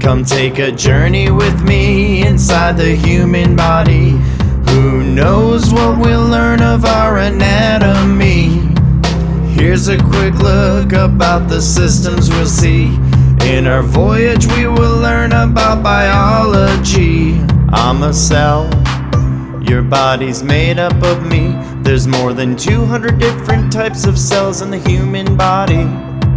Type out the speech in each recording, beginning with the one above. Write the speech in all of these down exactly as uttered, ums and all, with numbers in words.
Come take a journey with me inside the human body. Who knows what we'll learn of our anatomy? Here's a quick look about the systems we'll see. In our voyage we will learn about biology. I'm a cell, your body's made up of me. There's more than two hundred different types of cells in the human body.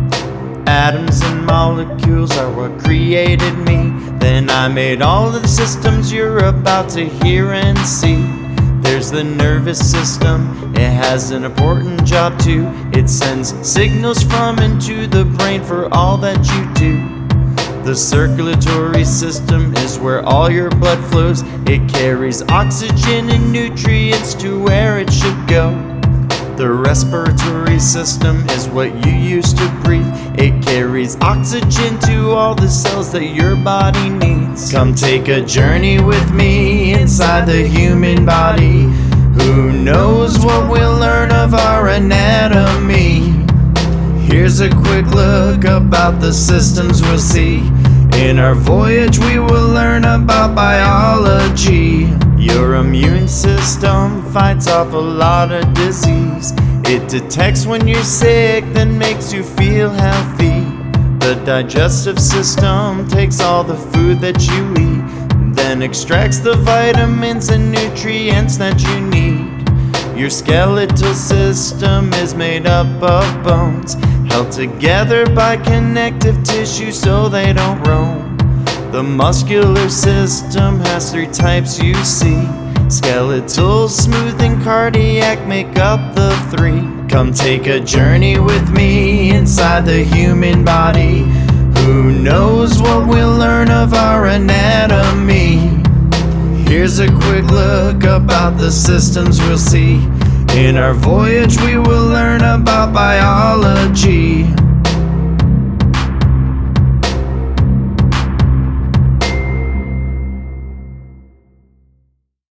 Atoms and molecules are what created me. Then I made all of the systems you're about to hear and see. There's the nervous system, it has an important job too. It sends signals from and to the brain for all that you do. The circulatory system is where all your blood flows. It carries oxygen and nutrients to where it should go. The respiratory system is what you use to breathe. It carries oxygen to all the cells that your body needs. Come take a journey with me inside the human body. Who knows what we'll learn of our anatomy? Here's a quick look about the systems we'll see. In our voyage we will learn about biology. Your immune system fights off a lot of disease. It detects when you're sick, then makes you feel healthy. The digestive system takes all the food that you eat, then extracts the vitamins and nutrients that you need. Your skeletal system is made up of bones, held together by connective tissue so they don't roam. The muscular system has three types you see. Skeletal, smooth, and cardiac make up the three. Come take a journey with me inside the human body. Who knows what we'll learn of our anatomy? Here's a quick look about the systems we'll see. In our voyage we will learn about biology.